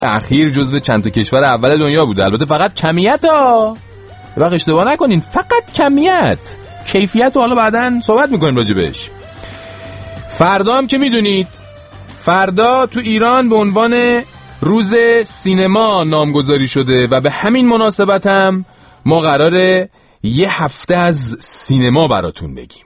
اخیر جزو چند تا کشور اول دنیا بوده. البته فقط کمیت ها، وقت اشتباه نکنین، فقط کمیت. کیفیت رو حالا بعداً صحبت میکنیم راجبش. فردا هم که میدونید، فردا تو ایران به عنوان روز سینما نامگذاری شده و به همین مناسبت هم ما قراره یه هفته از سینما براتون بگیم.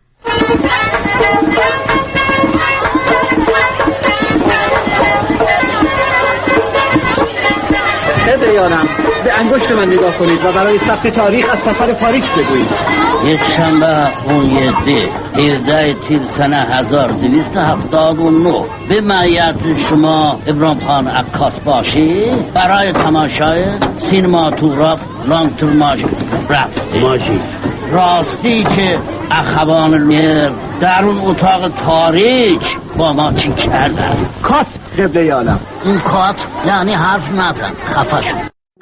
یارم به انگشت من نگاه کنید و برای ثبت تاریخ از سفر پاریس بگویید. یک شنبه 17 تیر سنه 1279 به معیت شما ابراهیم خان عکاس باشی برای تماشای سینماتوگراف لانگتورماژ رفت. ماژی راستی که اخوان میر در اون اتاق تاریک با ما چی کردن؟ کات قبله عالم. این کات یعنی حرف نزن، خفه شو.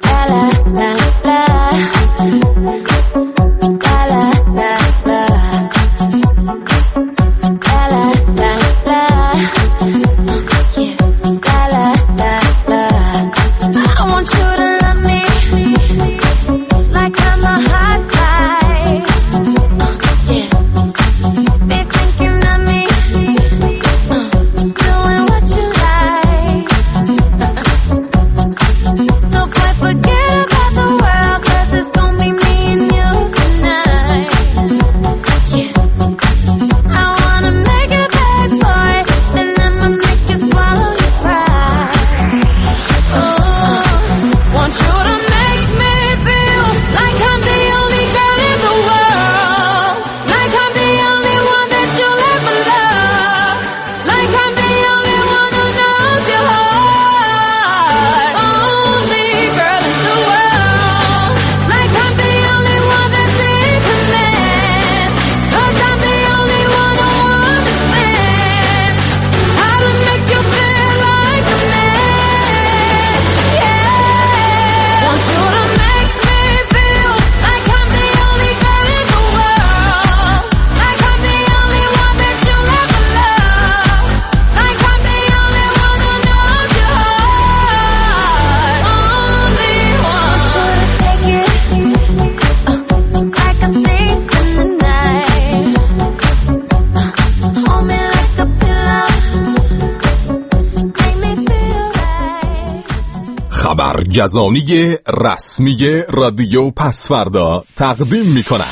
خبرگزانی رسمی رادیو پسوردا تقدیم می کند.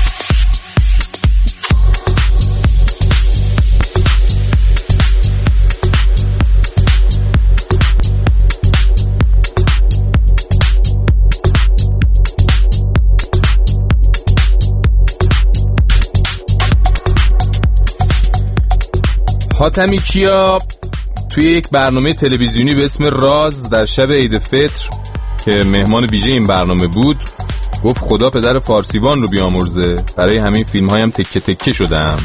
حاتمی کیا توی یک برنامه تلویزیونی به اسم راز در شب عید فطر که مهمان ویژه این برنامه بود گفت خدا پدر فارسیوان رو بیامرزه، برای همین فیلم هایم تکه تکه شدم.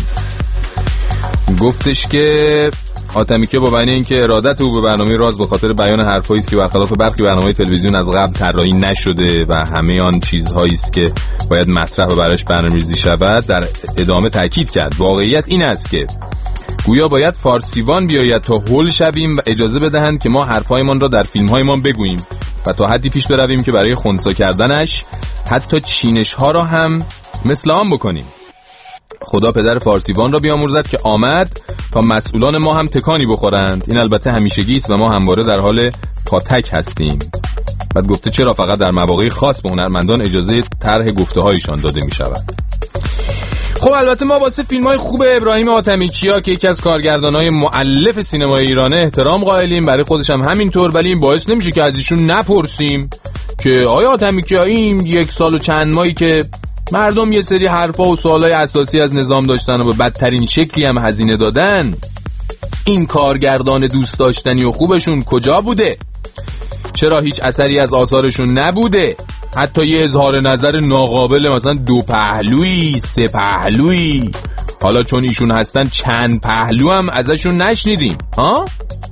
گفتش که حاتمی کیا با بیان اینکه ارادت او به برنامه راز به خاطر بیان حرفایی است که برخلاف برخی برنامه‌های تلویزیون از قبل طراحی نشده و همه آن چیزهایی است که باید مطرح و براش برنامه‌ریزی شود، در ادامه تاکید کرد واقعیت این است که گویا باید فارسیوان بیاید تا هول شویم و اجازه بدهند که ما حرفایمان را در فیلم‌هایمان بگوییم و تا حدی پیش برویم که برای خنثی کردنش حتی چینش‌ها را هم مثل آن بکنیم. خدا پدر فارسیوان را بیامرزد که آمد تا مسئولان ما هم تکانی بخورند. این البته همیشگی است و ما همواره در حال پاتک هستیم. بعد گفته چرا فقط در مواقع خاص به هنرمندان اجازه طرح گفته‌هایشان داده می‌شود. خب البته ما واسه فیلم‌های خوب ابراهیم حاتمی کیا که یکی از کارگردان‌های مؤلف سینمای ایرانه احترام قائلیم، برای خودش هم همینطور، ولی این باعث نمیشه که از ایشون نپرسیم که آیا حاتمی کیا این 1 سال و چند ماهی که مردم یه سری حرفا و سوالای اساسی از نظام داشتن و به بدترین شکلی هم هزینه دادن، این کارگردان دوست داشتنی و خوبشون کجا بوده؟ چرا هیچ اثری از آثارشون نبوده؟ حتی یه اظهار نظر ناقابل مثلا 2 پهلویی 3 پهلویی، حالا چون ایشون هستن چند پهلو هم ازشون نشنیدیم ها؟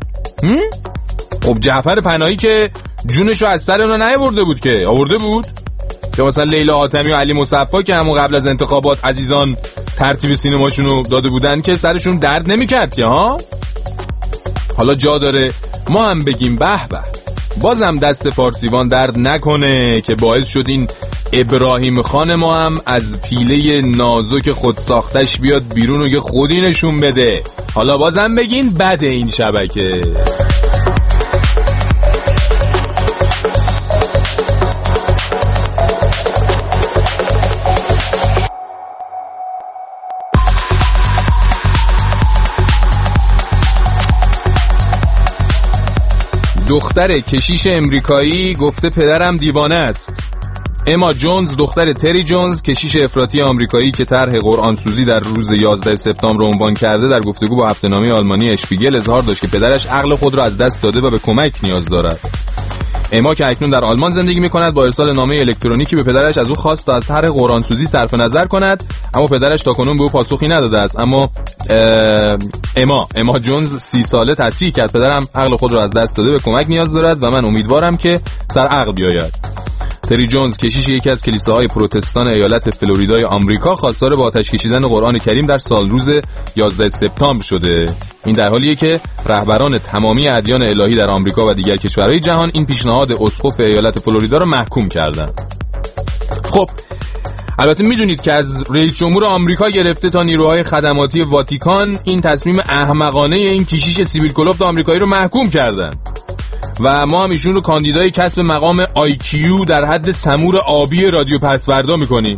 خب جعفر پناهی که جونشو از سر اونا نیاورده بود که آورده بود که مثلا لیلا حاتمی و علی مصفا که همون قبل از انتخابات عزیزان ترتیب سینماشونو داده بودن که سرشون درد نمیکرد که ها؟ حالا جا داره ما هم بگیم به به بازم دست فارسیوان درد نکنه که باعث شد این ابراهیم خان ما هم از پیله نازک خود ساختش بیاد بیرون و یه خودی نشون بده. حالا بازم بگین بده این شبکه. دختر کشیش امریکایی گفته پدرم دیوانه است. اما جونز دختر تری جونز کشیش افراطی آمریکایی که طرح قرآنسوزی در روز 11 سپتامبر عنوان کرده در گفتگو با هفته‌نامه آلمانی اشپیگل اظهار داشت که پدرش عقل خود را از دست داده و به کمک نیاز دارد. اما که اکنون در آلمان زندگی می‌کند با ارسال نامه الکترونیکی به پدرش از او خواست تا از طرح قرآنسوزی صرف نظر کند، اما پدرش تاکنون به او پاسخی نداده است. اما اما جونز 30 ساله تصریح کرد پدرم عقل خود را از دست داده، به کمک نیاز دارد و من امیدوارم که سر عقل بیاید. تری جونز کشیش یکی از کلیساهای پروتستان ایالت فلوریدای آمریکا خواستار با آتش کشیدن قرآن کریم در سالروز 11 سپتامبر شده. این در حالیه که رهبران تمامی ادیان الهی در آمریکا و دیگر کشورهای جهان این پیشنهاد اسقف ایالت فلوریدا را محکوم کردند. خب البته میدونید که از رئیس جمهور آمریکا گرفته تا نیروهای خدماتی واتیکان این تصمیم احمقانه این کشیش سیبیل کلفت آمریکایی رو محکوم کردن و ما هم ایشون رو کاندیدای کسب مقام IQ در حد سمور آبی رادیو پسوردا میکنیم.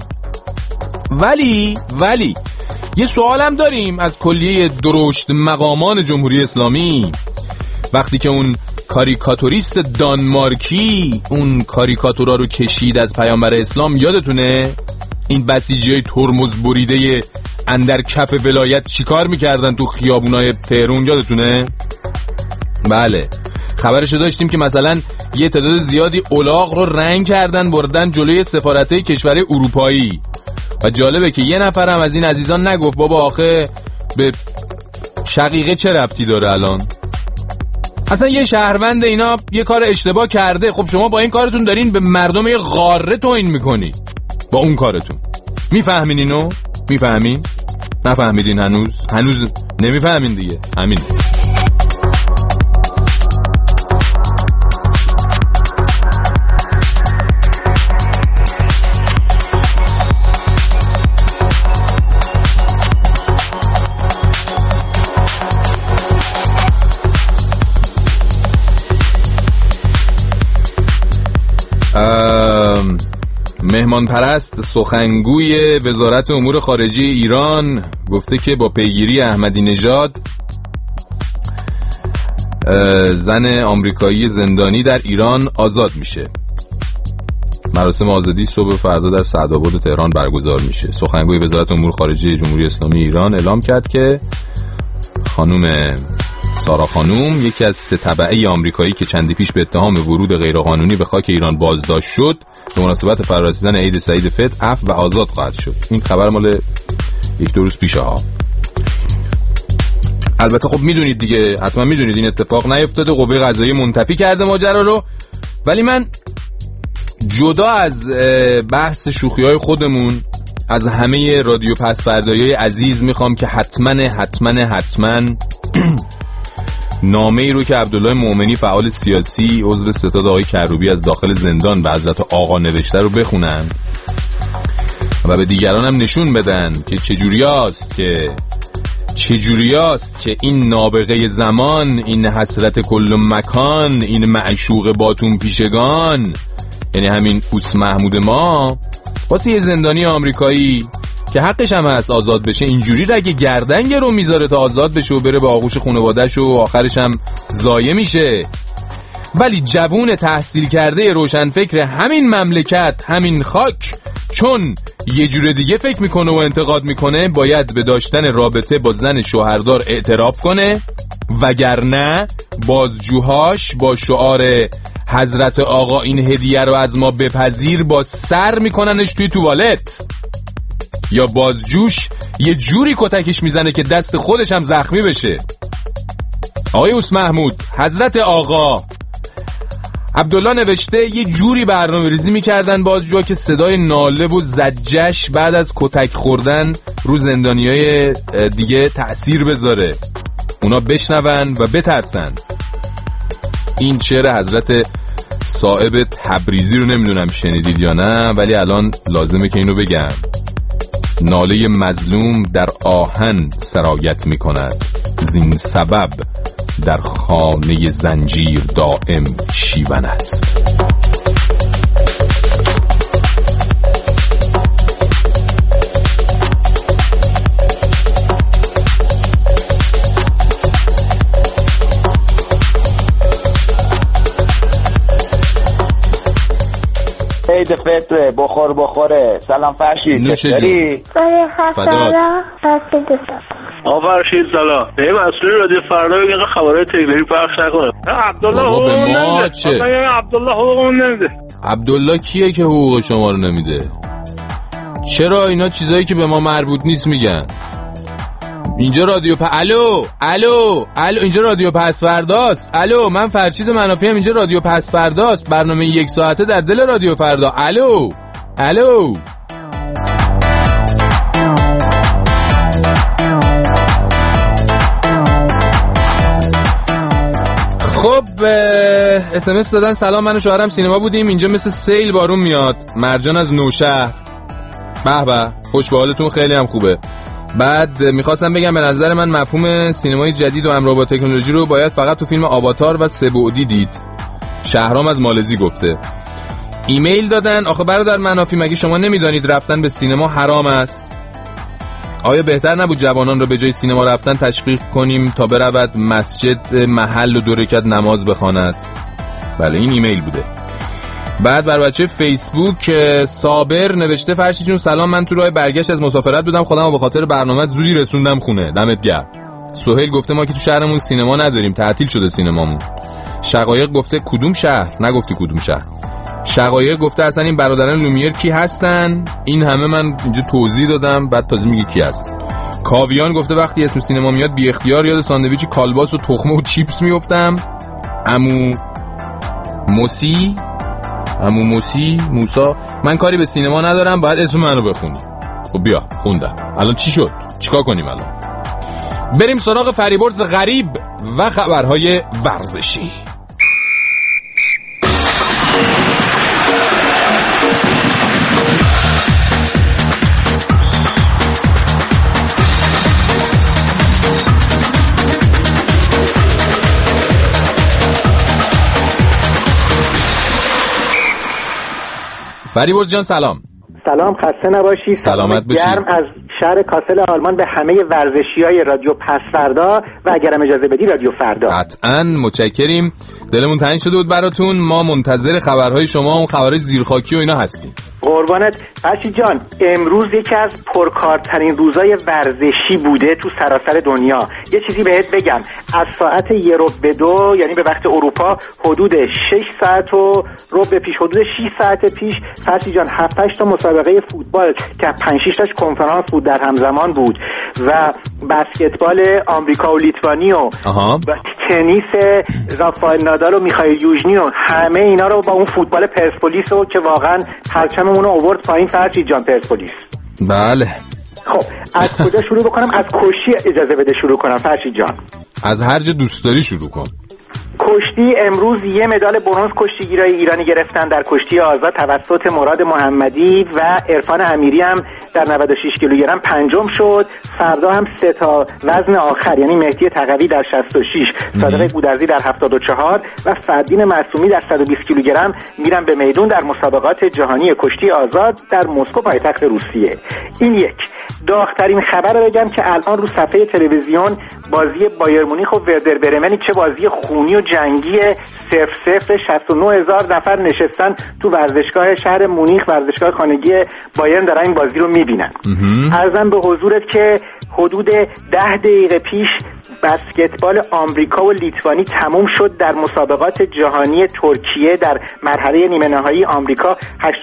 ولی یه سوالم داریم از کلیه درشت مقامان جمهوری اسلامی. وقتی که اون کاریکاتوریست دانمارکی اون کاریکاتورا رو کشید از پیامبر اسلام، یادتونه این بسیجیای ترمز بریده اندر کف ولایت چیکار میکردن تو خیابونای تهران؟ یادتونه؟ بله، خبرشو داشتیم که مثلا یه تعداد زیادی الاغ رو رنگ کردن بردن جلوی سفارت‌های کشورهای اروپایی و جالبه که یه نفرم از این عزیزان نگفت بابا آخه به شقیقه چه ربطی داره الان؟ اصلا یه شهروند اینا یه کار اشتباه کرده، خب شما با این کارتون دارین به مردم یه غاره توهین میکنی. با اون کارتون میفهمین اینو؟ میفهمین؟ نفهمیدین هنوز نمیفهمین دیگه. همین. مهمان پرست سخنگوی وزارت امور خارجه ایران گفته که با پیگیری احمدی نژاد زن آمریکایی زندانی در ایران آزاد میشه. مراسم آزادی صبح فردا در سعدآباد تهران برگزار میشه. سخنگوی وزارت امور خارجه جمهوری اسلامی ایران اعلام کرد که خانم سارا خانوم، یکی از 3 تبعه آمریکایی که چندی پیش به اتهام ورود غیرقانونی به خاک ایران بازداشت شد، به مناسبت فرارسیدن عید سعید فطر عفو و آزاد خواهد شد. این خبر مال 1-2 روز پیشه ها. البته خب میدونید دیگه، حتما میدونید این اتفاق نیفتاده، قوه قضاییه منتفی کرده ماجرا رو. ولی من جدا از بحث شوخی‌های خودمون از همه رادیو پسوردایی عزیز میخوام که حتما نامه ای رو که عبدالله مومنی فعال سیاسی عضو ستاد آقای کروبی از داخل زندان به حضرت آقا نوشته رو بخونن و به دیگران هم نشون بدن که چجوریاست که این نابغه زمان، این حسرت کل مکان، این معشوق باتون پیشگان، یعنی همین اوس محمود ما، واسه یه زندانی آمریکایی که حقش هم هست آزاد بشه، اینجوری رگ گردن گرو میذاره تا آزاد بشه و بره به آغوش خانواده‌ش و آخرش هم ضایع میشه. ولی جوون تحصیل کرده روشنفکر همین مملکت، همین خاک، چون یه جور دیگه فکر میکنه و انتقاد میکنه، باید به داشتن رابطه با زن شوهردار اعتراف کنه، وگرنه بازجوهاش با شعار حضرت آقا این هدیه رو از ما بپذیر با سر میکننش توی توالت، یا بازجوش یه جوری کتکش میزنه که دست خودش هم زخمی بشه. آقای اوس محمود، حضرت آقا عبدالله نوشته یه جوری برنامه ریزی میکردن بازجوها که صدای ناله و زجش بعد از کتک خوردن رو زندانیای دیگه تأثیر بذاره، اونا بشنون و بترسن. این شعر حضرت صائب تبریزی رو نمیدونم شنیدید یا نه، ولی الان لازمه که اینو بگم. ناله مظلوم در آهن سرایت می کند، زین سبب در خانه زنجیر دائم شیون است. عید فطر بخوره. سلام فرشید، نوشه‌جون فدات. آقا فرشید سلام. به مسئول رادیو فردا بگه خبرهای تکراری پخش نکنه. عبدالله به ما چه؟ عبدالله حقوق نمیده. عبدالله کیه که حقوق شما رو نمیده؟ چرا اینا چیزایی که به ما مربوط نیست میگن؟ اینجا رادیو الو اینجا رادیو پسورداست. الو، من فرشید منافی ام، اینجا رادیو پسورداست، برنامه 1 ساعته در دل رادیو فردا. الو خب SMS دادن سلام، من و شوهرم سینما بودیم، اینجا مثل سیل بارون میاد. مرجان از نوشهر. به به، خوش به حالتون، خیلی هم خوبه. بعد میخواستم بگم به نظر من مفهوم سینمای جدید و همراه با تکنولوژی رو باید فقط تو فیلم آواتار و 3 بعدی دید. شهرام از مالزی گفته. ایمیل دادن آخه برادر منافی، مگه شما نمیدانید رفتن به سینما حرام است؟ آیا بهتر نبود جوانان رو به جای سینما رفتن تشویق کنیم تا برود مسجد محل و 2 رکعت نماز بخواند؟ بله، این ایمیل بوده. بعد بر بچه فیسبوک صابر نوشته فرشی جون سلام، من تو راه برگشت از مسافرت بودم، خودم به خاطر برنامه زودی رسوندم خونه، دمت گرم. سهیل گفته ما که تو شهرمون سینما نداریم، تعطیل شده سینمامون. شقایق گفته کدوم شهر؟ نگفتی کدوم شهر. شقایق گفته اصلا این برادران لومیر کی هستن؟ این همه من اینجا توضیح دادم، بعد تازه میگه کی هست. کاویان گفته وقتی اسم سینما میاد بی اختیار یاد ساندویچ کالباس و تخمه و چیپس میافتم. عمو موسی من کاری به سینما ندارم، باید اسم منو بخونی. خب بیا خوندم. الان چی شد؟ چیکار کنیم الان؟ بریم سراغ فریبرز غریب و خبرهای ورزشی. فریبرز جان سلام. سلام، خسته نباشی. سلامت باشی. گرم از شهر کاسل آلمان به همه ورزشیای رادیو پسفردا و اگرم اجازه بدی رادیو فردا. قطعاً متشکریم، دلمون تنگ شده بود براتون، ما منتظر خبرهای شما، اون خبرهای زیرخاکی و اینا هستیم. قربانت فرشید جان. امروز یکی از پرکارترین روزای ورزشی بوده تو سراسر دنیا. یه چیزی بهت بگم، از ساعت 1:02 یعنی به وقت اروپا حدود 6 ساعت و ربع پیش، حدود 6 ساعت پیش فرشید جان 7-8 تا مسابقه فوتبال که 5-6 تاش کنفرانس بود در همزمان بود و بسکتبال آمریکا و لیتوانی و تنیس رافائل نادال و میخائیل یوژنی و همه اینا رو با اون فوتبال پرسپولیس رو که واقعا پرچممون رو آورد پایین فرشید جان پرسپولیس. بله. خب از کجا شروع بکنم؟ از کشتی اجازه بده شروع کنم فرشید جان. از هر جا دوست داری شروع کن. کشتی امروز یه مدال برنز کشتیگیرای ایرانی گرفتن در کشتی آزاد توسط مراد محمدی و عرفان امیری هم در 96 کیلوگرم پنجم شد. فردا هم 3 تا وزن آخر یعنی مهدی تقوی در 66، صادق گودرزی در 74 و فردین معصومی در 120 کیلوگرم میرن به میدون در مسابقات جهانی کشتی آزاد در مسکو پایتخت روسیه. این یک. داغ‌ترین خبر رو بگم که الان رو صفحه تلویزیون بازی بایر مونیخ و وردر برمن، چه بازی خونی و جنگی 0-0 69,000 نفر نشستن تو ورزشگاه شهر مونیخ، ورزشگاه خانگی بایرن، دارن این بازی رو میبینن. عرضم به حضورت که حدود 10 دقیقه پیش بسکتبال آمریکا و لیتوانی تموم شد در مسابقات جهانی ترکیه در مرحله نیمه نهایی. آمریکا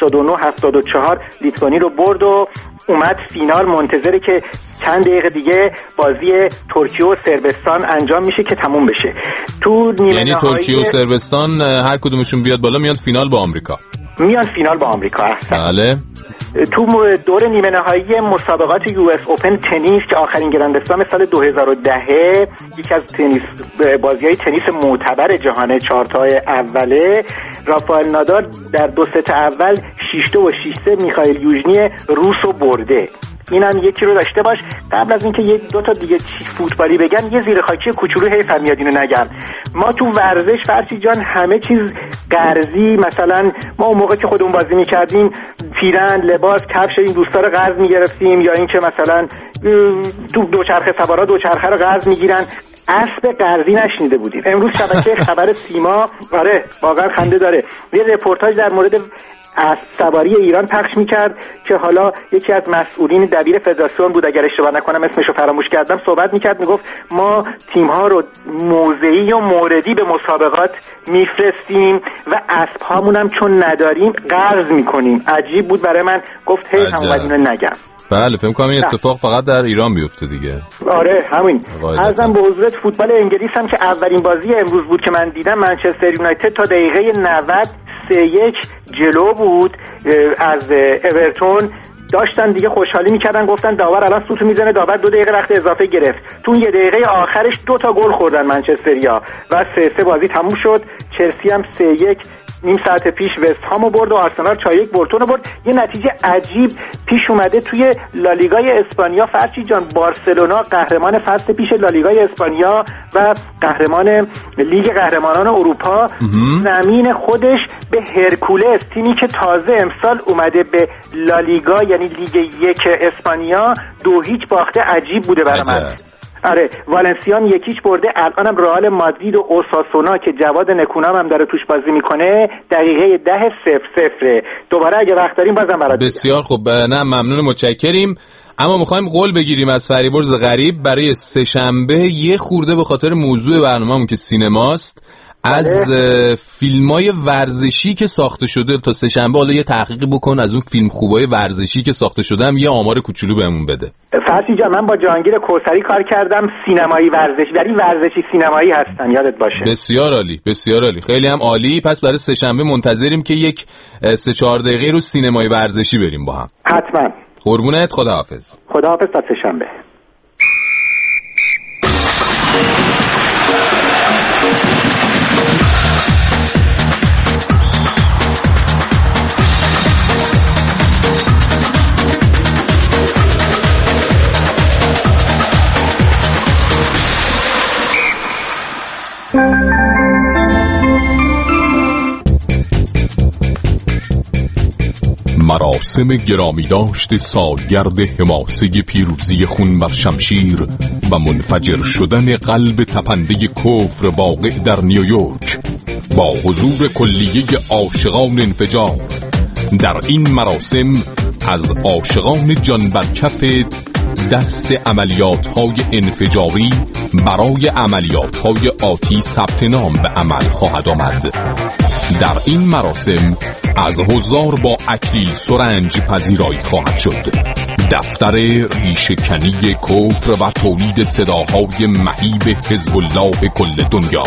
89-74 لیتوانی رو برد و اومد فینال. منتظره که چند دقیقه دیگه بازی ترکیه و صربستان انجام میشه که تموم بشه. تو نیمه یعنی نهایی ترکیه و صربستان هر کدومشون بیاد بالا میاد فینال با آمریکا. میان فینال با آمریکا. بله. تو دور نیمه نهایی مسابقات US اوپن تنیس که آخرین گرند اسلم سال 2010 یکی از تنیس بازی‌های تنیس معتبر جهان 4 تا اوله، رافائل نادال در 2 ست اول 6-2 و 6-3 میخائیل یوژنی روسو برده. اینم یکی رو داشته باش. قبل از اینکه یک دو تا دیگه فوتبالی بگم یه زیر خاکی کوچولو حیف میاد اینو نگم. ما تو ورزش فرشی جان همه چیز قرضی، مثلا ما اون موقع که خودمون بازی میکردیم پیرن، لباس، کفش این دوستا رو قرض میگرفتیم، یا اینکه مثلا تو دوچرخه سوارا دوچرخه رو قرض میگیرن. اسب قرضی نشنیده بودیم. امروز شبکه خبر سیما، آره واقعا خنده داره، یه رپورتاج در مورد اسب سواری ایران پخش میکرد که حالا یکی از مسئولین دبیر فدراسیون بود اگر اشتباه نکنم اسمشو فراموش کردم، صحبت میکرد میگفت ما تیم‌ها رو موضعی و موردی به مسابقات میفرستیم و اسب‌هامون هم چون نداریم قرض میکنیم. عجیب بود برای من، گفت هی هم اینو نگم. بله فکر کنم این اتفاق فقط در ایران بیفته دیگه. آره همین. ازم به حضورت فوتبال انگلیس هم که اولین بازی امروز بود که من دیدم، منچستر یونایتد تا دقیقه 90 3-1 جلو بود از اورتون، داشتن دیگه خوشحالی میکردن، گفتن داور الان سوتو میزنه، داور 2 دقیقه وقت اضافه گرفت. تو 1 دقیقه آخرش 2 تا گل خوردن منچستریا و 3-3 بازی تموم شد. چلسی هم 3-1 نیم ساعت پیش وست هامو برد و آرسنال 4-1 بورتونو برد. یه نتیجه عجیب پیش اومده توی لالیگای اسپانیا. فرشی جان بارسلونا قهرمان فصل پیش لالیگای اسپانیا و قهرمان لیگ قهرمانان اروپا زمین خودش به هرکولس، تیمی که تازه امسال اومده به لالیگا یعنی لیگ 1 اسپانیا 2-0 باخته. عجیب بوده برای من. آره والنسیان 1-0 برده. الانم رئال مادرید و اوساسونا که جواد نکونام هم داره توش بازی میکنه دقیقه 10-0. دوباره اگه وقت داریم بازم برات. بسیار خوب، نه ممنون، متشکریم. اما میخوایم قول بگیریم از فریبرز غریب برای سه‌شنبه یه خورده به خاطر موضوع برنامه‌مون که سینماست از فیلمای ورزشی که ساخته شده تا سه‌شنبه حالا یه تحقیقی بکن از اون فیلم خوبای ورزشی که ساخته شده هم یه آمار کوچولو بهمون بده. فرشی جان من با جهانگیر کوثری کار کردم، سینمایی ورزشی، در این ورزشی سینمایی هستن، یادت باشه. بسیار عالی، بسیار عالی، خیلی هم عالی. پس برای سه‌شنبه منتظریم که یک 3-4 دقیقه رو سینمایی ورزشی بریم با هم. حتما. قربونت، خداحافظ. خداحافظ تا سه‌شنبه. مراسم گرامی داشت سالگرد حماسه پیروزی خون بر شمشیر و منفجر شدن قلب تپنده کفر واقع در نیویورک با حضور کلیه عاشقان انفجار. در این مراسم از عاشقان جان بر کف دست عملیات‌های انفجاری برای عملیات‌های آتی ثبت نام به عمل خواهد آمد. در این مراسم از حضار با اکلیل سرنج پذیرایی خواهد شد. دفتر ریشه‌کنی کفر و تولید صداهای مهیب حزب الله کل دنیا.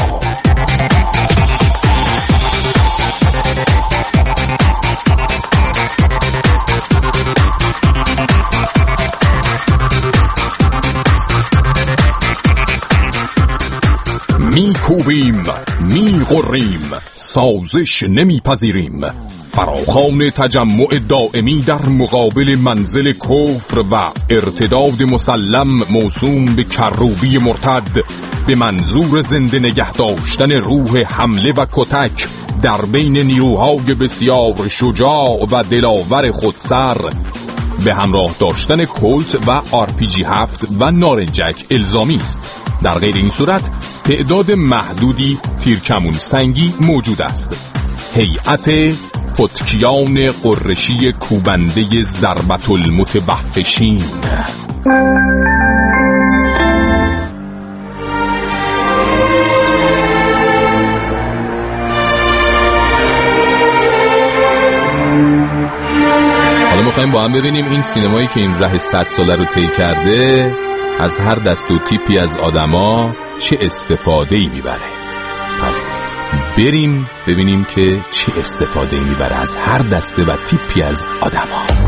میکوبیم، میغریم، سازش نمیپذیریم. فراخوان تجمع دائمی در مقابل منزل کفر و ارتداد مسلم موسوم به کروبی مرتد به منظور زنده نگه داشتن روح حمله و کتک در بین نیروهای بسیار شجاع و دلاور خودسر به همراه داشتن کلت و RPG 7 و نارنجک الزامی است. در غیر این صورت تعداد محدودی تیرکمون سنگی موجود است. هیئت پتکیان قرشی کوبنده ضربت المتوحشین. حالا میخواییم با هم ببینیم این سینمایی که این ره 100 ساله رو طی کرده از هر دست و تیپی از آدما چه استفاده‌ای میبره. پس بریم ببینیم که چه استفاده‌ای میبره از هر دسته و تیپی از آدما.